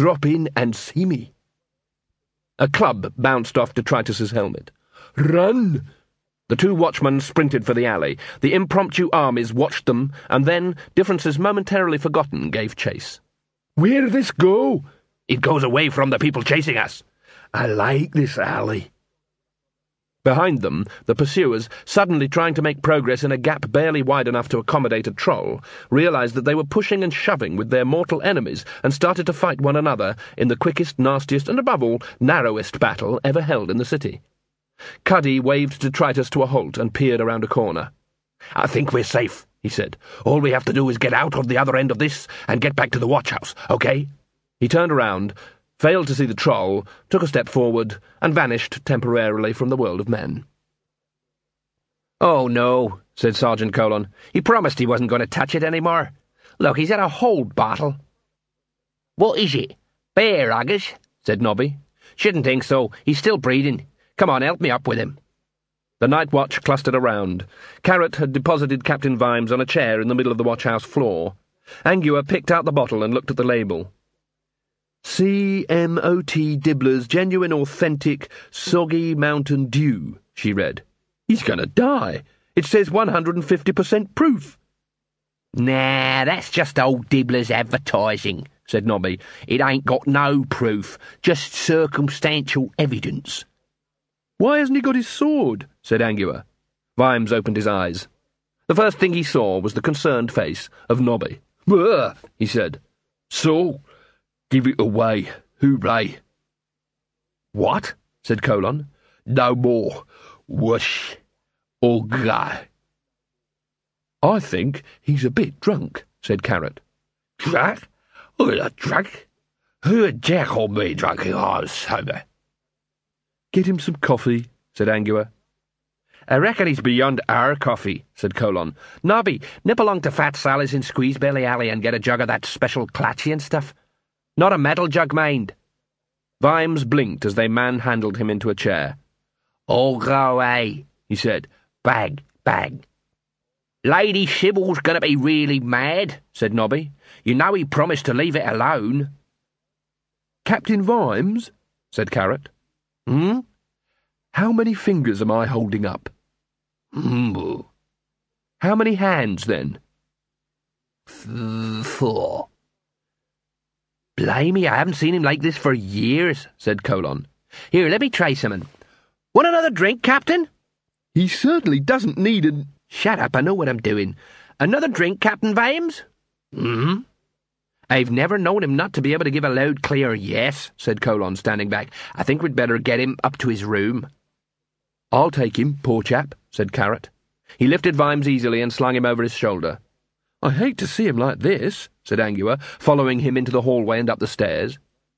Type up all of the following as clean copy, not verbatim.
drop in and see me." A club bounced off Detritus's helmet. "Run!" The two watchmen sprinted for the alley. The impromptu armies watched them, and then, differences momentarily forgotten, gave chase. "Where'd this go?" "It goes away from the people chasing us." "I like this alley." Behind them, the pursuers, suddenly trying to make progress in a gap barely wide enough to accommodate a troll, realized that they were pushing and shoving with their mortal enemies and started to fight one another in the quickest, nastiest, and above all, narrowest battle ever held in the city. Cuddy waved Detritus to a halt and peered around a corner. "I think we're safe," he said. "All we have to do is get out of the other end of this and get back to the watchhouse, okay?" He turned around, failed to see the troll, took a step forward, and vanished temporarily from the world of men. "Oh, no," said Sergeant Colon. "He promised he wasn't going to touch it anymore. Look, he's had a whole bottle." "What is it? Bear, Agus?" said Nobby. "Shouldn't think so. He's still breathing. Come on, help me up with him." The night watch clustered around. Carrot had deposited Captain Vimes on a chair in the middle of the watchhouse floor. Angua picked out the bottle and looked at the label. "CMOT Dibbler's Genuine Authentic Soggy Mountain Dew," she read. "He's gonna die. It says 150% proof." "Nah, that's just old Dibbler's advertising," said Nobby. "It ain't got no proof, just circumstantial evidence." "Why hasn't he got his sword?" said Angua. Vimes opened his eyes. The first thing he saw was the concerned face of Nobby. "Ugh," he said. "So, give it away, hooray." "What?" said Colon. "No more. Whoosh. Ogre." "I think he's a bit drunk," said Carrot. "Drunk? Drunk? Who'd dare call me drunk if I was sober?" "Get him some coffee," said Angua. "I reckon he's beyond our coffee," said Colon. "Nobby, nip along to Fat Sally's in Squeezebelly Alley and get a jug of that special clatchy and stuff. Not a metal jug, mind." Vimes blinked as they manhandled him into a chair. "All go away," he said. "Bag, bag." "Lady Sybil's going to be really mad," said Nobby. "You know he promised to leave it alone." "Captain Vimes," said Carrot. "Hmm? How many fingers am I holding up?" "How many hands, then?" 4. "Blimey, I haven't seen him like this for years," said Colon. "Here, let me try something. Want another drink, Captain?" "He certainly doesn't need an—" "Shut up, I know what I'm doing. Another drink, Captain Vimes?" "Hmm?" "I've never known him not to be able to give a loud, clear yes," said Colon, standing back. "I think we'd better get him up to his room." "I'll take him, poor chap," said Carrot. He lifted Vimes easily and slung him over his shoulder. "I hate to see him like this," said Angua, following him into the hallway and up the stairs.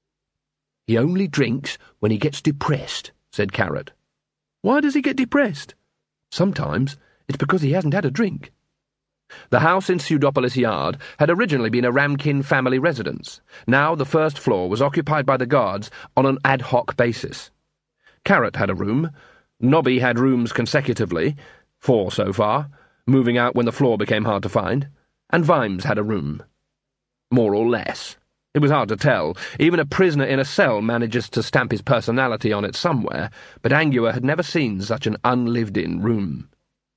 "He only drinks when he gets depressed," said Carrot. "Why does he get depressed?" "Sometimes it's because he hasn't had a drink." The house in Pseudopolis Yard had originally been a Ramkin family residence. Now the first floor was occupied by the guards on an ad hoc basis. Carrot had a room. Nobby had rooms consecutively, 4 so far, moving out when the floor became hard to find, and Vimes had a room. More or less. It was hard to tell. Even a prisoner in a cell manages to stamp his personality on it somewhere, but Angua had never seen such an unlived-in room.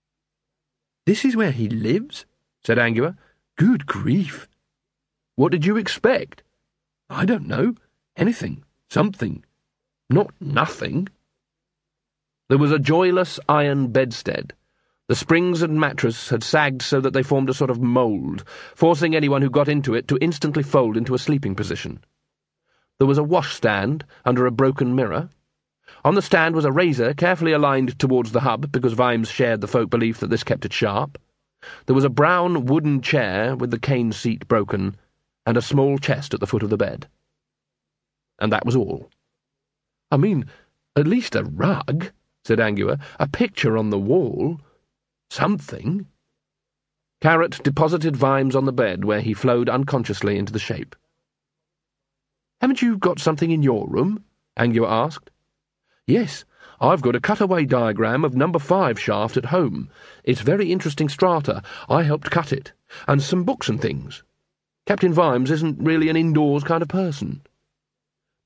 "This is where he lives?" said Angua. "Good grief." "What did you expect?" "I don't know. Anything. Something. Not nothing." There was a joyless iron bedstead. The springs and mattress had sagged so that they formed a sort of mould, forcing anyone who got into it to instantly fold into a sleeping position. There was a washstand under a broken mirror. On the stand was a razor carefully aligned towards the hub because Vimes shared the folk belief that this kept it sharp. There was a brown wooden chair with the cane seat broken, and a small chest at the foot of the bed. And that was all. "I mean, at least a rug," said Angua. "A picture on the wall. Something." Carrot deposited Vimes on the bed, where he flowed unconsciously into the shape. "Haven't you got something in your room?" Angua asked. "Yes, I've got a cutaway diagram of number 5 shaft at home. It's very interesting strata. I helped cut it. And some books and things. Captain Vimes isn't really an indoors kind of person."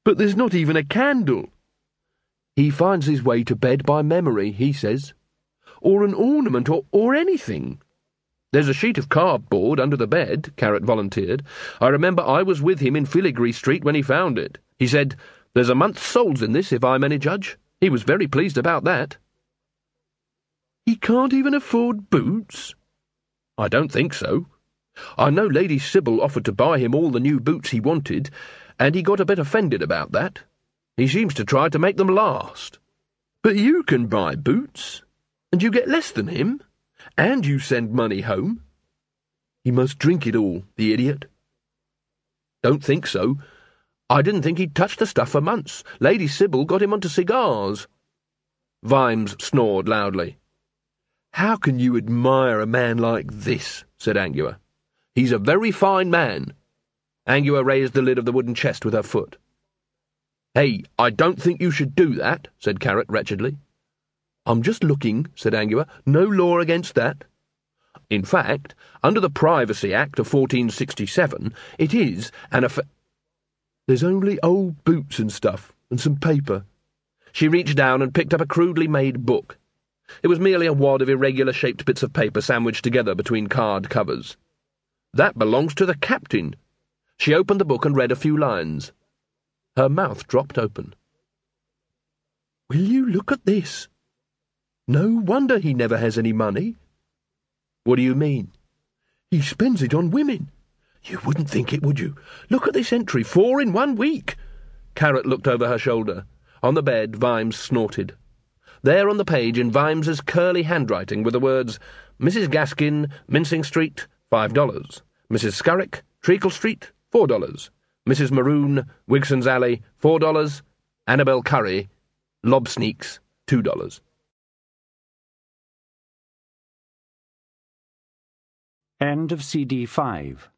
But there's not even a candle. He finds his way to bed by memory, he says. Or an ornament or anything. There's a sheet of cardboard under the bed, Carrot volunteered. I remember I was with him in Filigree Street when he found it. He said, "There's a month's souls in this, if I'm any judge." He was very pleased about that. He can't even afford boots? I don't think so. I know Lady Sybil offered to buy him all the new boots he wanted, and he got a bit offended about that. He seems to try to make them last. But you can buy boots, and you get less than him, and you send money home. He must drink it all, the idiot. Don't think so. I didn't think he'd touched the stuff for months. Lady Sybil got him onto cigars. Vimes snored loudly. How can you admire a man like this? Said Angua. He's a very fine man. Angua raised the lid of the wooden chest with her foot. Hey, I don't think you should do that, said Carrot wretchedly. I'm just looking, said Angua. No law against that. In fact, under the Privacy Act of 1467, it is an offence. There's only old boots and stuff, and some paper. She reached down and picked up a crudely made book. It was merely a wad of irregular-shaped bits of paper sandwiched together between card covers. That belongs to the captain. She opened the book and read a few lines. Her mouth dropped open. Will you look at this? No wonder he never has any money. What do you mean? He spends it on women. You wouldn't think it, would you? Look at this entry, 4 in 1 week. Carrot looked over her shoulder. On the bed, Vimes snorted. There on the page, in Vimes's curly handwriting, were the words, Mrs. Gaskin, Mincing Street, $5. Mrs. Scurrick, Treacle Street, $4. Mrs. Maroon, Wigson's Alley, $4. Annabel Curry, Lobsneaks, $2. End of CD 5.